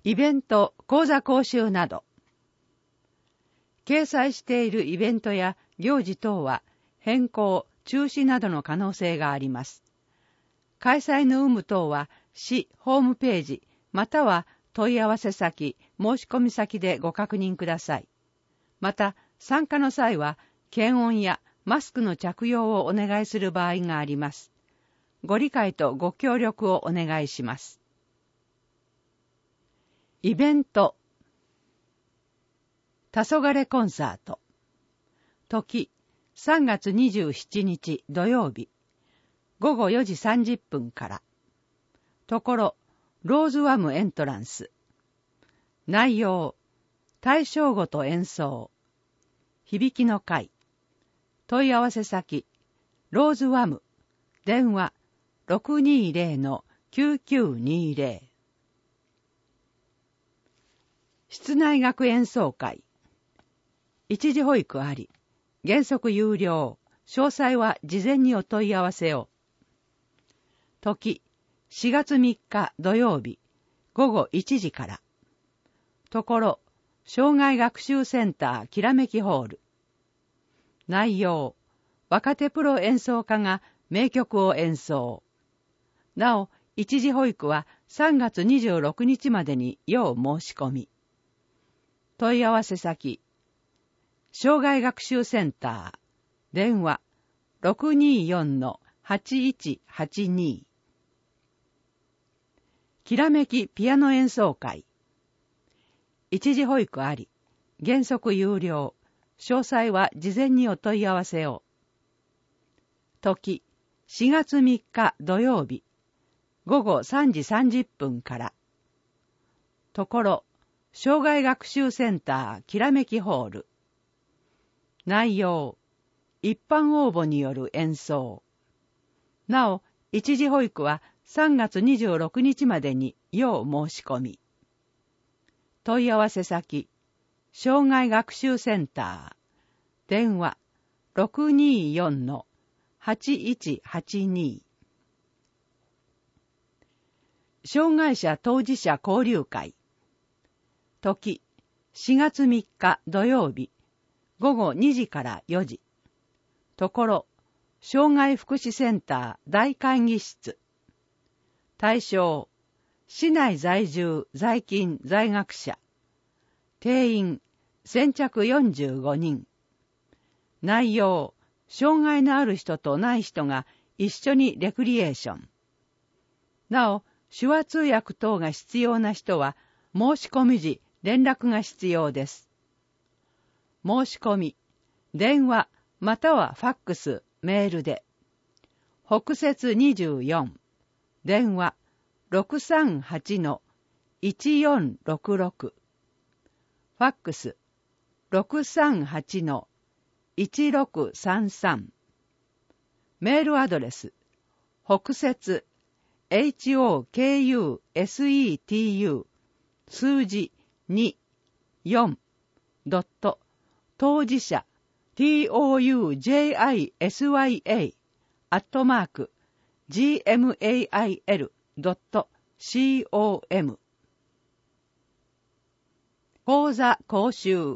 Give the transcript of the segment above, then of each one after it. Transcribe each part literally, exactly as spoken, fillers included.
イベント、講座講習など。掲載しているイベントや行事等は変更、中止などの可能性があります。開催の有無等は市ホームページまたは問い合わせ先、申し込み先でご確認ください。また、参加の際は検温やマスクの着用をお願いする場合があります。ご理解とご協力をお願いします。イベント、黄昏コンサート。時、さんがつにじゅうしちにち土曜日、ごごよじさんじゅっぷんから。ところ、ローズワムエントランス。内容、大正語と演奏。響きの会。問い合わせ先、ローズワム。電話、ろくにーぜろ きゅうきゅうにーぜろ。室内学演奏会。一時保育あり。原則有料。詳細は事前にお問い合わせを。時、しがつみっか土曜日、ごごいちじから。ところ、障害学習センターきらめきホール。内容、若手プロ演奏家が名曲を演奏。なお、一時保育はさんがつにじゅうろくにちまでに要申し込み。問い合わせ先、障害学習センター、電話、ろくにーよん はちいちはちに。きらめきピアノ演奏会。一時保育あり、原則有料。詳細は事前にお問い合わせを。時、しがつみっか土曜日、ごごさんじさんじゅっぷんから。ところ、障害学習センターきらめきホール。内容、一般応募による演奏。なお、一時保育はさんがつにじゅうろくにちまでに要申し込み。問い合わせ先、障害学習センター、電話、ろくにーよん はちいちはちに。障害者当事者交流会。時、しがつみっか土曜日、ごごにじからよじ。ところ、障害福祉センター大会議室。対象、市内在住在勤在学者。定員、先着よんじゅうごにん。内容、障害のある人とない人が一緒にレクリエーション。なお、手話通訳等が必要な人は、申し込み時連絡が必要です。申し込み、電話またはファックス、メールで。北摂にじゅうよん、電話 ろくさんはち いちよんろくろく。ファックス ろくさんはち いちろくさんさん。メールアドレス、北摂、エイチオーケーユーエスイーティーユー、数字に、よん、ドット、当事者、トウジャイスヤー、アットマーク、ジーエムエーアイエルドットコム。講座講習。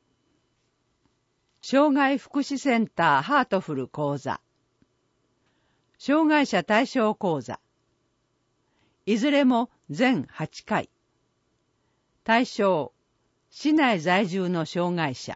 障害福祉センターハートフル講座。障害者対象講座。いずれも全はちかい。対象、市内在住の障害者。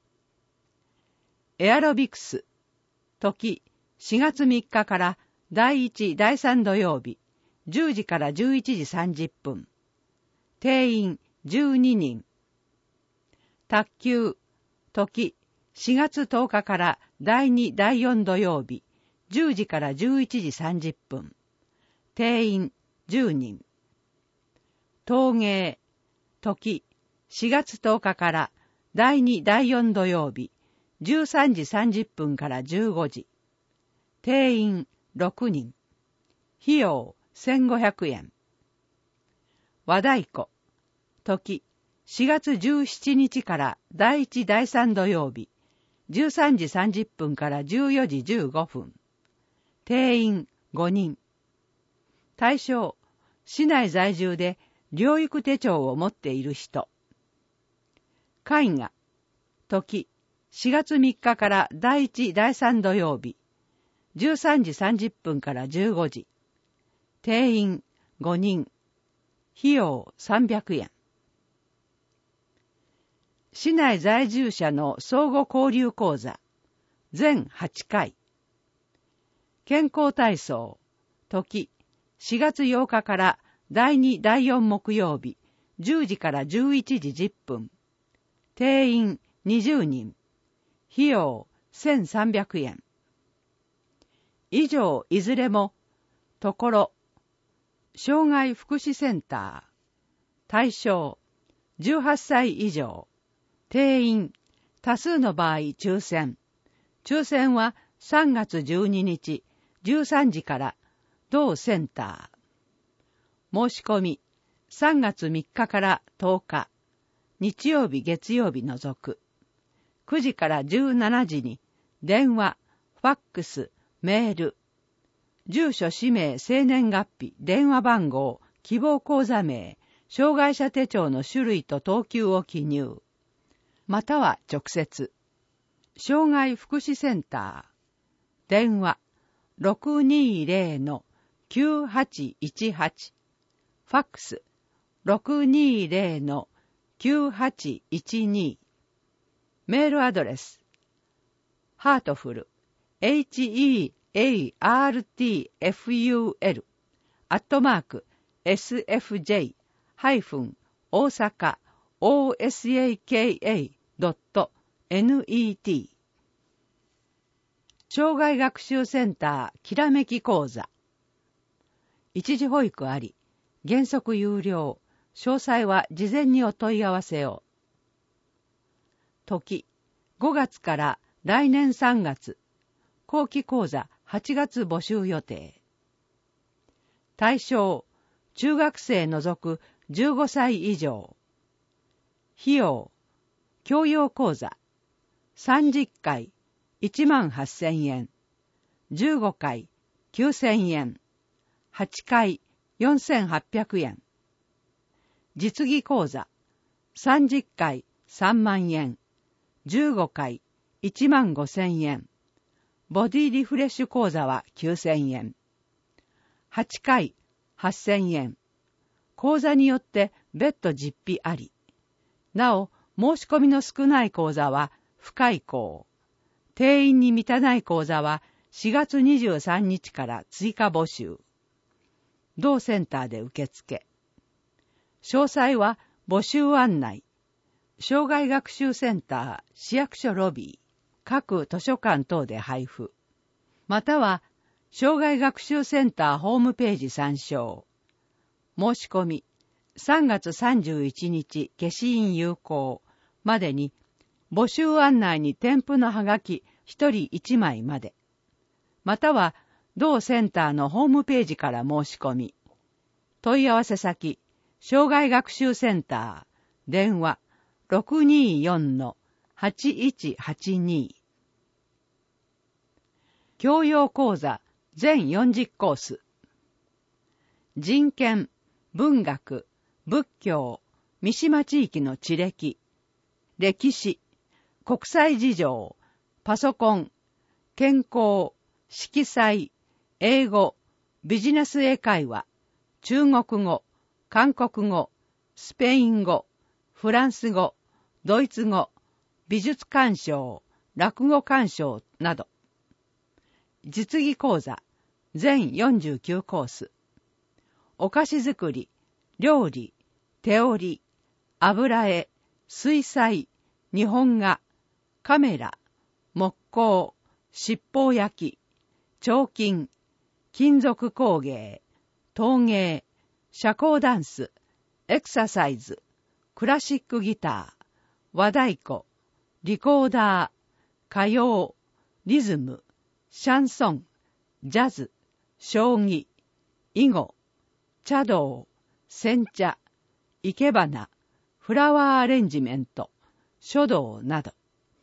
エアロビクス。時、しがつみっかからだいいち、だいさん土曜日、じゅうじからじゅういちじさんじゅっぷん。定員じゅうににん。卓球。時、しがつとおかからだいに、だいよん土曜日、じゅうじからじゅういちじさんじゅっぷん。定員じゅうにん。陶芸。時、しがつとおかからだいに、だいよん土曜日、じゅうさんじさんじゅっぷんからじゅうごじ。定員ろくにん。費用せんごひゃくえん。和太鼓。時、しがつじゅうしちにちからだいいち、だいさん土曜日、じゅうさんじさんじゅっぷんからじゅうよじじゅうごふん。定員ごにん。対象、市内在住で療育手帳を持っている人。絵画、時、しがつみっかからだいいち、だいさん土曜日、じゅうさんじさんじゅっぷんからじゅうごじ。定員ごにん。費用さんびゃくえん。市内在住者の相互交流講座、全はちかい。健康体操、時、しがつようかからだいに、だいよん木曜日、じゅうじからじゅういちじじゅっぷん。定員にじゅうにん。費用せんさんびゃくえん。以上いずれも、ところ、障害福祉センター、対象、じゅうはっさい以上、定員、多数の場合抽選。抽選はさんがつじゅうににち、じゅうさんじから、同センター。申し込み、さんがつみっかからとおか、日曜日月曜日除く。くじからじゅうしちじに、電話、ファックス、メール、住所、氏名、生年月日、電話番号、希望口座名、障害者手帳の種類と等級を記入。または直接。障害福祉センター。電話、ろくにーぜろのきゅうはちいちはち。ファックス、ろくにーぜろのきゅうはちいちに。メールアドレス、ハートフル、エイチイーエーアールティーエフユーエル、アットマーク、エスエフジェイ ハイフン、大阪、オーエスエーケーエー ドット ネット。障害学習センター、きらめき講座。一時保育あり、原則有料、詳細は事前にお問い合わせを。時、ごがつから来年さんがつ、後期講座はちがつ募集予定。対象、中学生除くじゅうごさい以上。費用、教養講座、さんじゅっかい、いちまんはっせんえん、じゅうごかい、きゅうせんえん、はちかい、よんせんはっぴゃくえん。実技講座、さんじゅっかい、さんまんえん、じゅうごかい、いちまんごせんえん。ボディリフレッシュ講座はきゅうせんえん。はちかい、はっせんえん。講座によって別途実費あり。なお、申し込みの少ない講座は不開講。定員に満たない講座はしがつにじゅうさんにちから追加募集。同センターで受付。詳細は募集案内。障害学習センター、市役所ロビー、各図書館等で配布。または、障害学習センターホームページ参照。申し込み、さんがつさんじゅういちにち消印有効までに、募集案内に添付のはがきひとりいちまいまで。または、同センターのホームページから申し込み。問い合わせ先、障害学習センター、電話、ろくにーよんのはちいちはちに。教養講座全よんじゅっコース。人権、文学、仏教、三島地域の地歴、歴史、国際事情、パソコン、健康、色彩、英語、ビジネス英会話、中国語、韓国語、スペイン語、フランス語、ドイツ語、美術鑑賞、落語鑑賞など。実技講座、全よんじゅうきゅうコース。お菓子作り、料理、手織り、油絵、水彩、日本画、カメラ、木工、七宝焼き、彫金、金属工芸、陶芸、社交ダンス、エクササイズ、クラシックギター、和太鼓、リコーダー、歌謡、リズム、シャンソン、ジャズ、将棋、囲碁、茶道、煎茶、生け花、フラワーアレンジメント、書道など。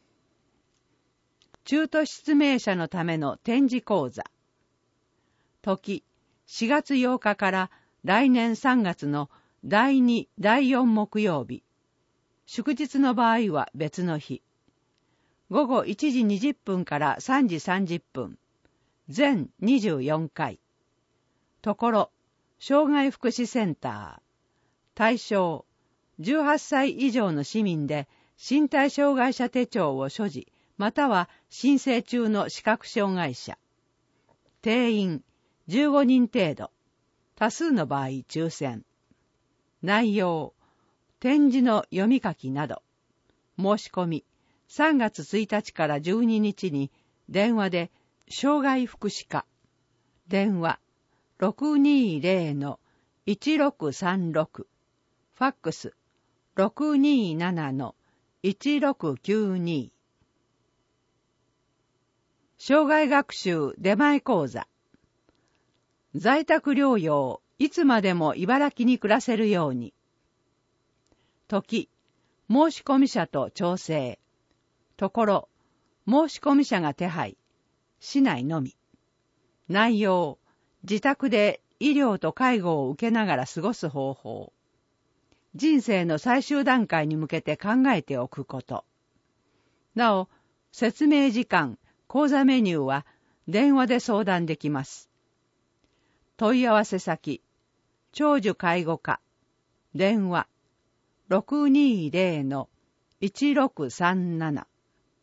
中途失明者のための展示講座。時、しがつようかから来年さんがつのだいに、だいよん木曜日。祝日の場合は別の日。午後いちじにじゅっぷんからさんじさんじゅっぷん。全にじゅうよんかい。ところ、障害福祉センター。対象、じゅうはっさい以上の市民で身体障害者手帳を所持、または申請中の視覚障害者。定員、じゅうごにん程度。多数の場合抽選。内容、展示の読み書きなど。申し込み、さんがつついたちからじゅうににちに電話で障害福祉課。電話、ろくにーぜろのいちろくさんろく。ファックス、ろくにーななのいちろくきゅうに。障害学習出前講座。在宅療養、いつまでも茨城に暮らせるように。時、申し込み者と調整。ところ、申し込み者が手配。市内のみ。内容、自宅で医療と介護を受けながら過ごす方法。人生の最終段階に向けて考えておくこと。なお、説明時間、講座メニューは電話で相談できます。問い合わせ先、長寿介護課、電話、ろくにーぜろのいちろくさんなな。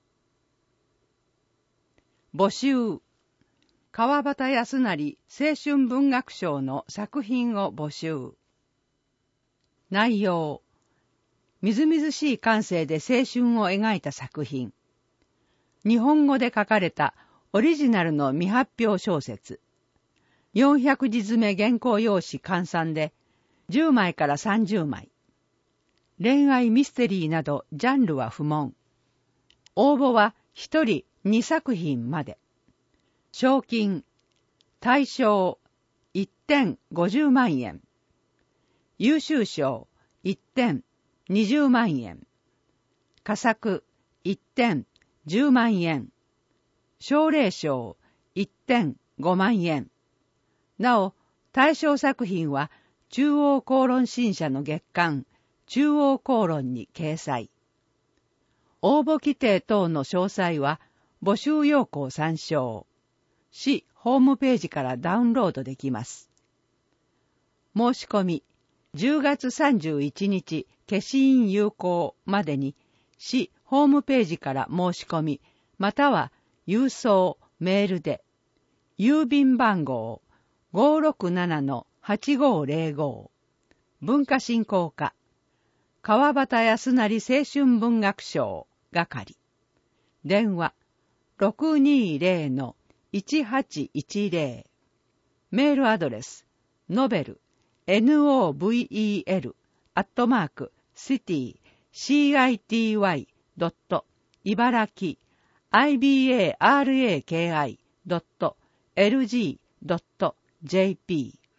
募集、川端康成青春文学賞の作品を募集。内容、みずみずしい感性で青春を描いた作品。日本語で書かれたオリジナルの未発表小説。よんひゃくじ詰め原稿用紙換算でじゅうまいからさんじゅうまい。恋愛ミステリーなどジャンルは不問。応募はひとりにさく品まで。賞金、対象いってんごじゅうまんえん。優秀賞いってんにじゅうまんえん。佳作いってんじゅうまんえん。奨励賞いってんごまんえん。なお、対象作品は中央公論新社の月刊中央公論に掲載。応募規定等の詳細は募集要項参照。市ホームページからダウンロードできます。申し込み、じゅうがつさんじゅういちにち消印有効までに市ホームページから申し込み、または郵送、メールで、郵便番号 ごーろくななのはちごーぜろご、文化振興課、川端康成青春文学賞係。電話、ろくにーぜろのいちはちいちぜろ。メールアドレス、ノベル、novel、アットマーク、シティ、シーアイティーワイ、ドット、茨城、アイビーエーアールエーケーアイ、ドット、エルジー、ドット、ジェーピー。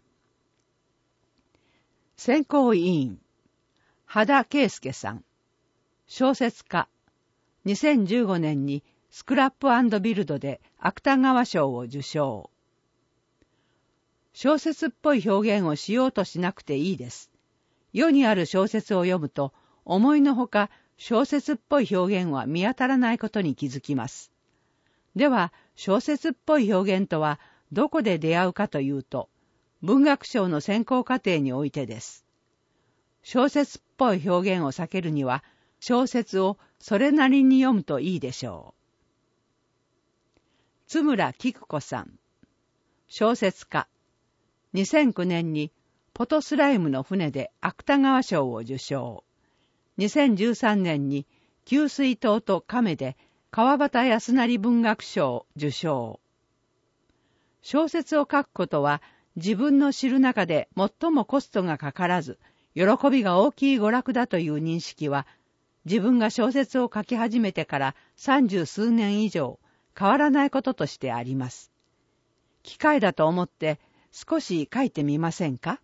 選考委員、羽田圭介さん。小説家。にせんじゅうごねんにスクラップ&ビルドで芥川賞を受賞。小説っぽい表現をしようとしなくていいです。世にある小説を読むと、思いのほか小説っぽい表現は見当たらないことに気づきます。では、小説っぽい表現とはどこで出会うかというと、文学賞の選考過程においてです。小説っぽい表現を避けるには、小説をそれなりに読むといいでしょう。津村菊子さん。小説家。にせんきゅうねんにポトスライムの船で芥川賞を受賞。にせんじゅうさんねんに給水塔と亀で川端康成文学賞を受賞。小説を書くことは自分の知る中で最もコストがかからず、喜びが大きい娯楽だという認識は、自分が小説を書き始めてから三十数年以上変わらないこととしてあります。機会だと思って少し書いてみませんか？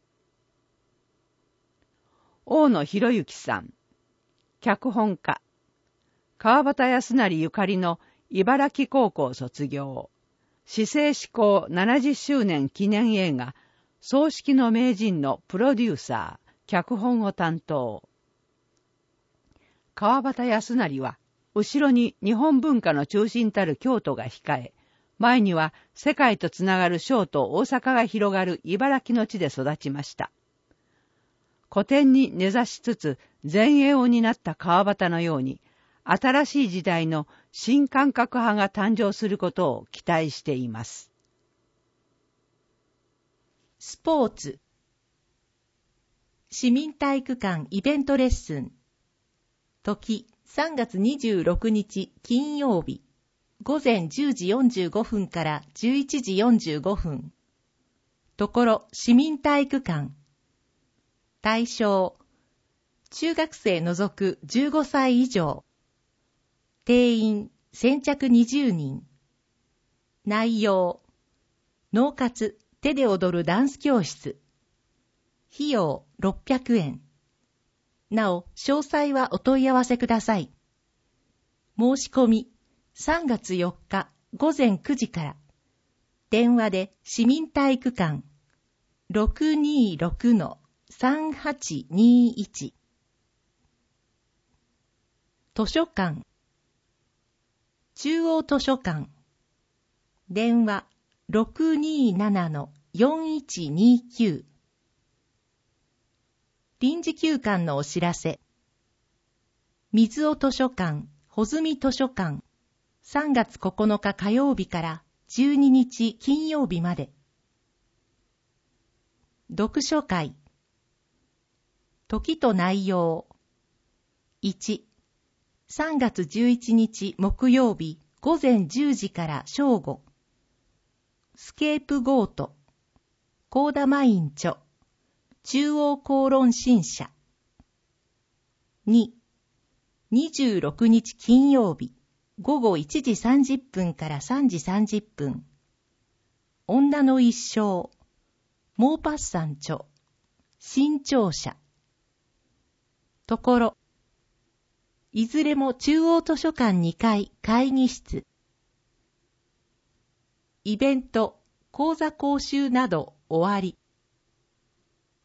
大野博之さん。脚本家。川端康成ゆかりの茨城高校卒業。市政施行ななじゅっしゅうねん記念映画、葬式の名人のプロデューサー、 脚本を担当。川端康成は、後ろに日本文化の中心たる京都が控え、前には世界とつながる小と大阪が広がる茨城の地で育ちました。古典に根ざしつつ前衛を担った川端のように、新しい時代の新感覚派が誕生することを期待しています。 スポーツ。市民体育館イベントレッスン。時さんがつにじゅうろくにち金曜日、ごぜんじゅうじよんじゅうごふんからじゅういちじよんじゅうごふん。ところ市民体育館。対象、中学生除くじゅうごさい以上。定員先着にじゅうにん。内容、脳活手で踊るダンス教室。費用ろっぴゃくえん。なお、詳細はお問い合わせください。申し込み、さんがつよっかごぜんくじから。電話で市民体育館 ろくにーろくのさんはちにいち。図書館。中央図書館。電話 ろくにーななのよんいちにきゅう。臨時休館のお知らせ。水尾図書館、穂積図書館、さんがつここのか火曜日からじゅうににち金曜日まで。読書会。時と内容。いち、さんがつじゅういちにち木曜日ごぜんじゅうじから正午。スケープゴート。高田マイン著。中央公論新社。に、にじゅうろくにち金曜日、ごごいちじさんじゅっぷんからさんじさんじゅっぷん。女の一生。モーパッサン著。新潮社。ところ。いずれも中央図書館にかい会議室。イベント、講座講習など終わり。